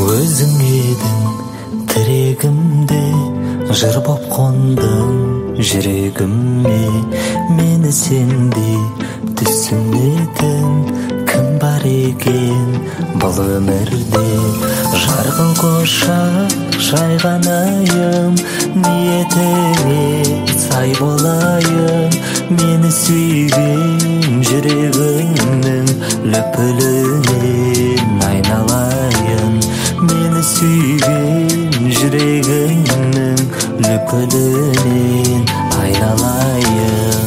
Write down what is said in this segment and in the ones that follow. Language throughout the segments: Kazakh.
Өзің едің тірегімде, жыр боп қондың жүрегіме. Мені сендей түсінетін кім бар екен бұл өмірде? Жарқын құшақ жайғанайым, ниетіңе сай болайын. Мені сүйген жүрегіңнің лүпілінен айналайын. Мені сүйген жүрегіңнің лүпілінен айналайын.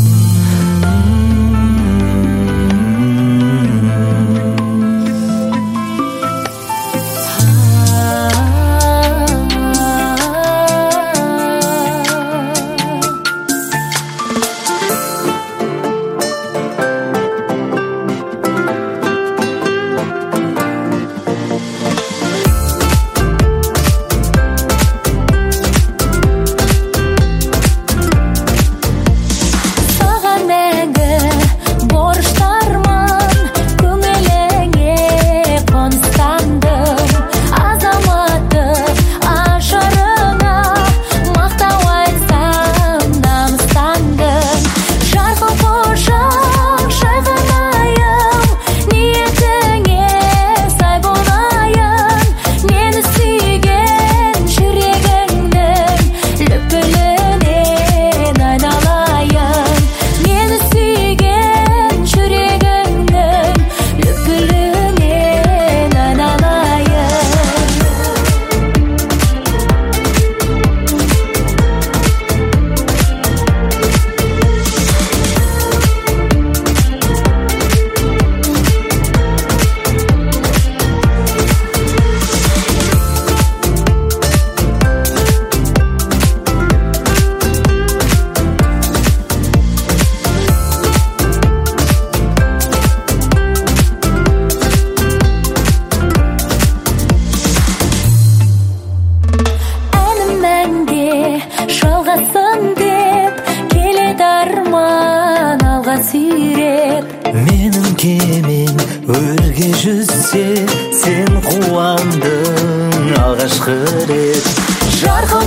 Менің кемен өрге жүзсе, сен қуандың алғашқы рет. Жарқын